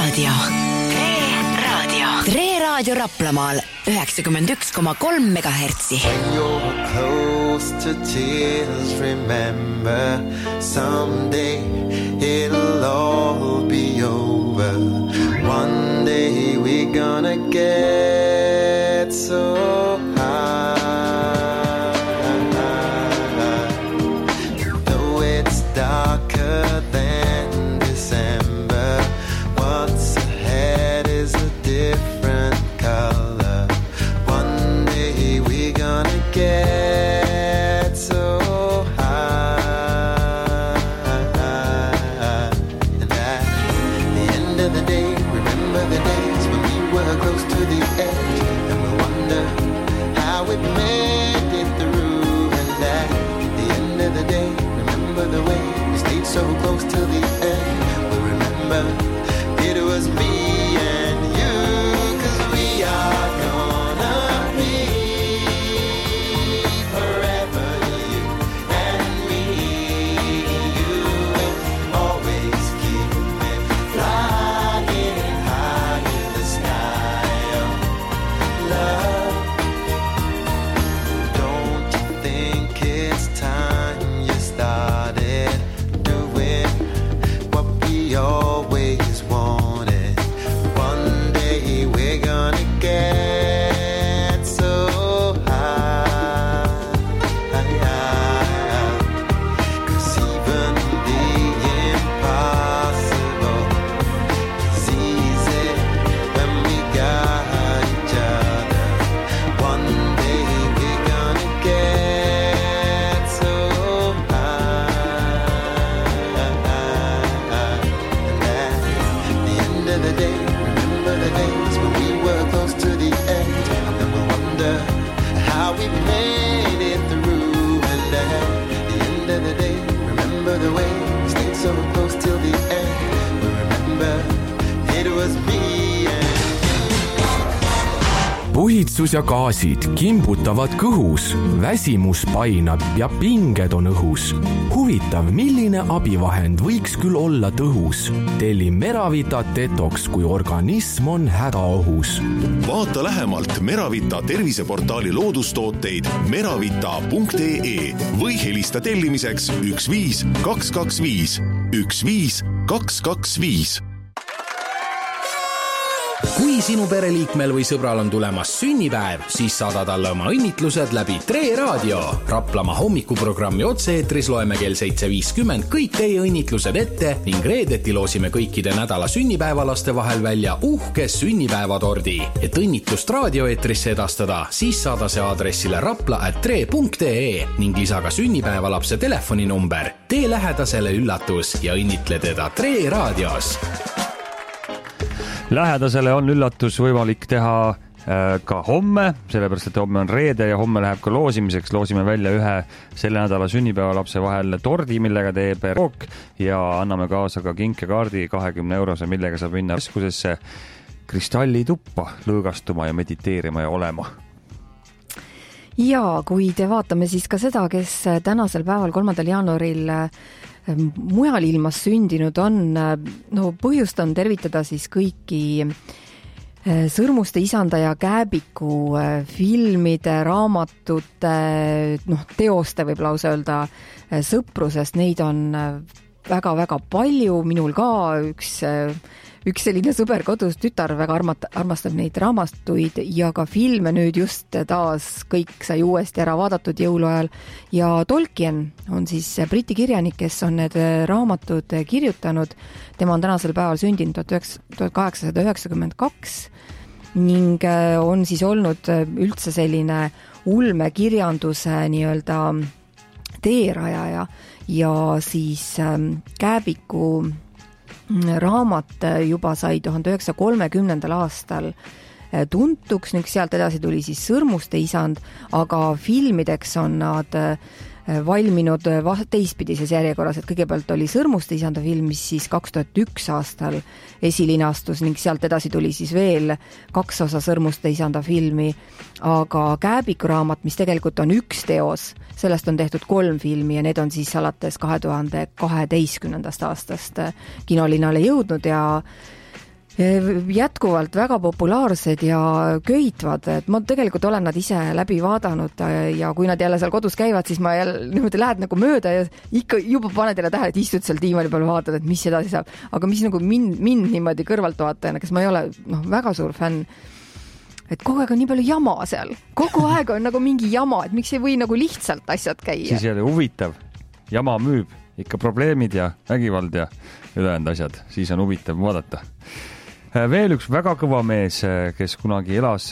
A: Raadio. Tre Raadio. Tre Raadio Raplamaal üheksakümmend üks koma kolm megahertsi.
L: When you're close to tears, remember someday it'll all be over. One day we're gonna get so high. Though it's darker than December, what's ahead is a different color. One day we're gonna get so high. And at the end of the day, remember the days when we were close to the edge, and we wonder how we made it through. And at the end of the day, remember the way we stayed so close till the end. We remember it was me and you, 'cause we are gonna be forever, you and me. You will always keep me flying high in the sky of love. Don't you think it's time you started doing what we always wanted? One day we're gonna get so high. 'Cause even the impossible is easy when we got each other. One day we're gonna get so high. And at the end of the day, remember the days when we were close to the edge, and we wonder how we made it through. And at the end of the day, remember the way we stayed so close till the end. We remember it was me and
I: Puhitsus ja gaasid kimbutavad kõhus, väsimus painab ja pinged on õhus. Huvitav, milline abivahend võiks küll olla tõhus? Telli Meravita Detox, kui organism on hädaohus.
M: Vaata lähemalt Meravita terviseportaali loodustooteid meravita punkt ee või helista tellimiseks üks viis kaks kaks viis üks viis kaks kaks viis.
I: Kui sinu pereliikmel või sõbral on tulemas sünnipäev, siis saada talle oma õnnitlused läbi Tre Raadio. Raplamaa hommikuprogrammi otse-eetris loeme kell seitse viiskümmend kõik teie õnnitlused ette ning reedeti loosime kõikide nädala sünnipäevalaste vahel välja uhke sünnipäevatordi. Et õnnitlust raadioeetrisse edastada, siis saada see aadressile rapla at tre punkt ee ning lisa ka sünnipäevalapse telefoninumber. Tee lähedasele üllatus ja õnnitle teda Tre Raadios.
C: Lähedasele on üllatus võimalik teha ka homme, sellepärast et homme on reede ja homme läheb ka loosimiseks. Loosime välja ühe selle nädala sünnipäevalapse vahel tordi, millega teeb rook, ja anname kaasa ka kinkekaardi kahekümne eurose, millega saab minna keskusesse kristallituppa lõõgastuma ja mediteerima ja olema.
D: Ja kui te vaatame siis ka seda, kes tänasel päeval kolmandal jaanuaril mujal ilmas sündinud on, no põhjust on tervitada siis kõiki Sõrmuste isanda ja Kääbiku filmide, raamatute, noh, teoste võib lausa öelda sõprusest. Neid on väga-väga palju, minul ka üks, üks selline sõber kodus, tütar väga armat, armastab neid raamatuid ja ka filme nüüd just taas kõik sai uuesti ära vaadatud jõuluajal. Ja Tolkien on siis briti kirjanik, kes on need raamatud kirjutanud. Tema on tänasel päeval sündinud tuhat kaheksasada üheksakümmend kaks ning on siis olnud üldse selline ulmekirjanduse nii-öelda teerajaja ja siis Kääbiku raamat juba sai tuhande üheksasaja kolmekümnendal aastal tuntuks, ning sealt edasi tuli siis Sõrmuste isand, aga filmideks on nad valminud teistpidises järjekorras, et kõigepealt oli Sõrmuste isanda film, mis siis kaks tuhat üks aastal esilinastus ning sealt edasi tuli siis veel kaks osa Sõrmuste isanda filmi, aga Kääbiku raamat, mis tegelikult on üks teos, sellest on tehtud kolm filmi ja need on siis alates kahe tuhande kaheteistkümnendast aastast kinolinale jõudnud ja jätkuvalt väga populaarsed ja köitvad, et ma tegelikult olen nad ise läbi vaadanud ja kui nad jälle seal kodus käivad, siis ma jälle niimoodi lähed nagu mööda ja ikka juba paned jälle tähele, et istud seal diivani peal vaatad, et mis edasi saab. Aga mis nagu mind, mind niimoodi kõrvalt vaatajana, kes ma ei ole noh, väga suur fänn, et kogu aeg on nii palju jama seal. Kogu aeg on nagu mingi jama, et miks ei või nagu lihtsalt asjad käia.
C: Siis jälle huvitav. Jama müüb, ikka probleemid ja vägivald ja ülejäänud asjad. Siis on huvitav vaadata. Veel üks väga kõva mees, kes kunagi elas,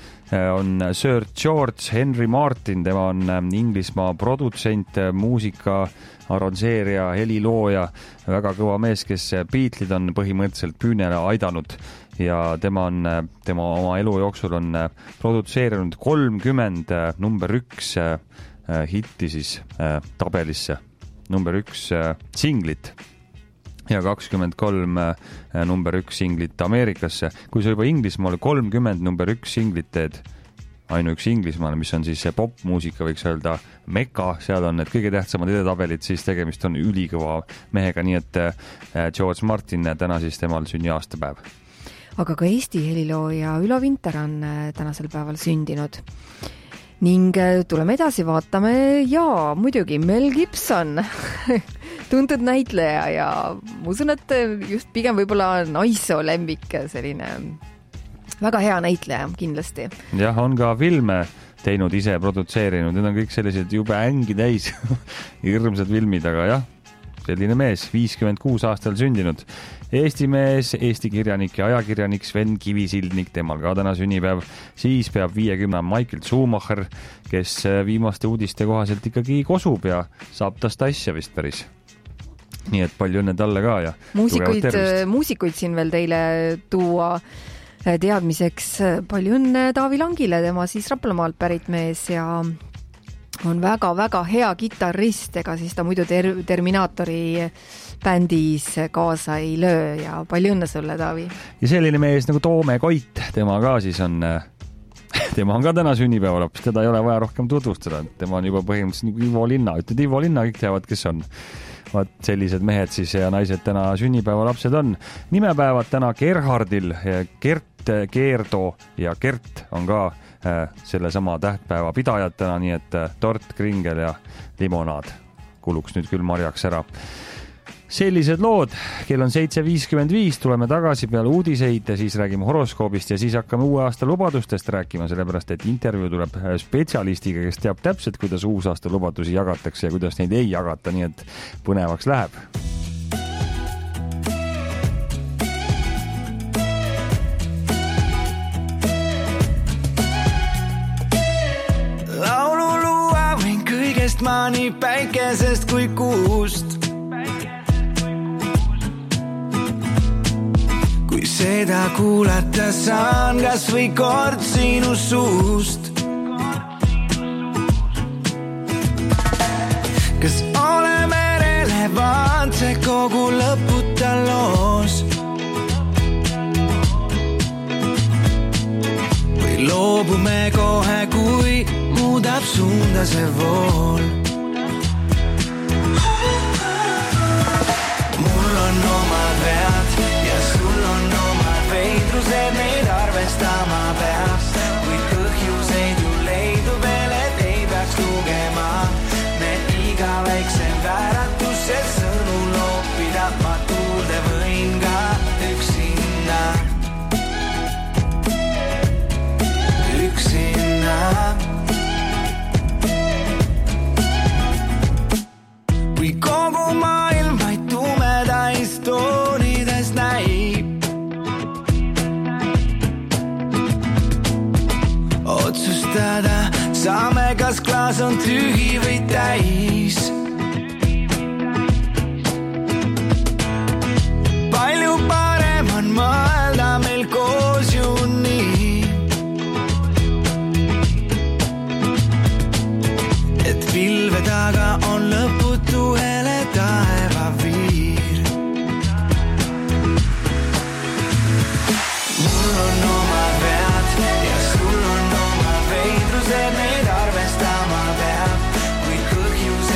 C: on Sir George Henry Martin. Tema on Inglismaa produtsent, muusika, arranžeerija, helilooja. Väga kõva mees, kes Beatles'id on põhimõtteliselt püünele aidanud ja tema on, tema oma elu jooksul on produtseerinud kolmkümmend number üks hitti siis tabelisse, number üks singlit ja kakskümmend kolm number üks singlit Ameerikasse. Kui sa juba Inglismaal kolmkümmend number üks singlit teed, ainuüksi Inglismaal, mis on siis see popmuusika, võiks öelda meka, seal on need kõige tähtsamad edetabelid, siis tegemist on ülikõva mehega, nii et George Martin, täna siis temal sünniaastapäev.
D: Aga ka Eesti helilooja Ülo Vinter on tänasel päeval sündinud. Ning tuleme edasi, vaatame ja muidugi Mel Gibson, tuntud näitleja ja ma usun, et just pigem võib-olla naissoo lemmik, selline väga hea näitleja kindlasti.
C: Jah, on ka filme teinud ise, produtseerinud, need on kõik sellised jube ängi täis, hirmsad filmid, aga jah, selline mees, viiskümmend kuus aastal sündinud. Eesti mees, Eesti kirjanik ja ajakirjanik Sven Kivisildnik, temal ka täna sünnipäev. Siis peab viiekümne Michael Schumacher, kes viimaste uudiste kohaselt ikkagi kosub ja saab tast asja vist päris. Nii et palju õnne talle ka ja
D: muusikuid, muusikuid siin veel teile tuua teadmiseks. Palju õnne Taavi Langile, tema siis Raplamaalt pärit mees ja on väga-väga hea kitarrist, ega siis ta muidu ter- Terminaatori bändis kaasa ei löö ja palju õnne sulle, Taavi. Ja
C: selline mees nagu Toome Koit, tema ka siis on, tema on ka täna sünnipäevalaps, teda ei ole vaja rohkem tutvustada, tema on juba põhimõtteliselt nagu Ivo Linna, ütled Ivo Linna, kõik teavad, kes on. Vaat sellised mehed siis ja naised täna sünnipäevalapsed on. Nimepäevad täna Gerhardil, Gert, Geerdo ja Gert on ka selle sama tähtpäeva pidajad täna, nii et tort, kringel ja limonaad kuluks nüüd küll marjaks ära. Sellised lood, kell on seitse viiskümmend viis, tuleme tagasi peale uudiseid ja siis räägime horoskoobist ja siis hakkame uue aasta lubadustest rääkima, sellepärast et intervjuu tuleb spetsialistiga, kes teab täpselt, kuidas uus aasta lubadusi jagatakse ja kuidas neid ei jagata, nii et põnevaks läheb.
K: Laululua võin kõigest ma nii päikesest kui kuust. Kui seda kuulata saan kas või kord sinu suust. Kas oleme relevantse kogu lõputa loos? Või loobume kohe, kui muudab suunda see vool? Mul on omad vead ja sul on omad veidrused, neid arvestama peab, kuid põhjuseid ju leidu veel, et ei peaks lugema me iga väikse vääratuse sõnu loopida, ma tuulde võin ka üksinna, üksinna. Kui kogu maailm vaid tumedais toonides näib, otsustada saame, kas klaas on tühi või täis. Palju parem on mõelda meil koos ju nii, et pilve taga on lõputu hele taeva viir. Mul on omad vead ja sul on omad veidrused, neid arvestama peab, kuid põhjus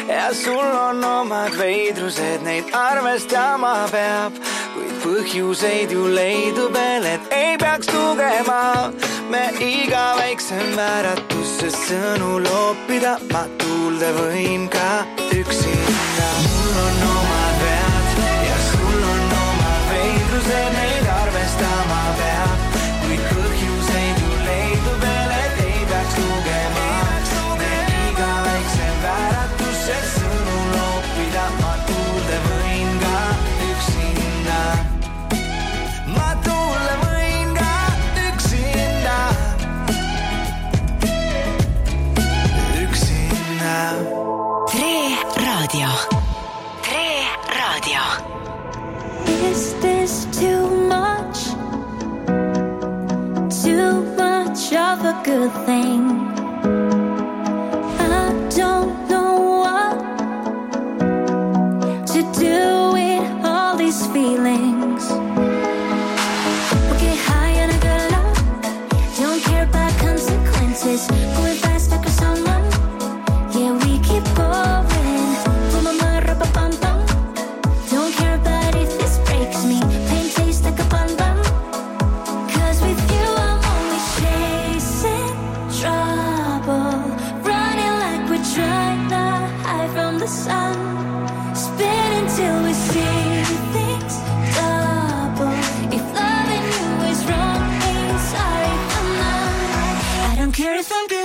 N: ja sul on omad veidrused, neid arvestama peab, kuid põhjuseid ju leidub veel, et ei peaks tugema me iga väiksem vääratusse sõnu loopida, ma tuulde võin ka üksinda. Mul on omad vead ja sul on omad veidrused, neid arvestama peab, kuid põhjuseid ju leidub veel, et ei peaks tugema me iga väiksem vääratusse sõnu loopida, ma tuulde võin ka üksinda. Ma tuulde võin ka üksinda. Üksinda.
A: Tre Raadio. Tre Raadio.
H: Is this too much? Too much of a good thing? I don't know what to do with all these feelings. We get high on a good luck, don't care about consequences. Going fast like a someone, yeah, we keep going. Ba-ba-ba-ra-ba-bum-bum. Don't care about if this breaks me, pain tastes like a bun-bun. Cause with you I'm only chasing trouble, running like we're trying to hide from the sun, spinning till we see things double. If loving you is wrong, ain't sorry for none. I don't care if I'm good.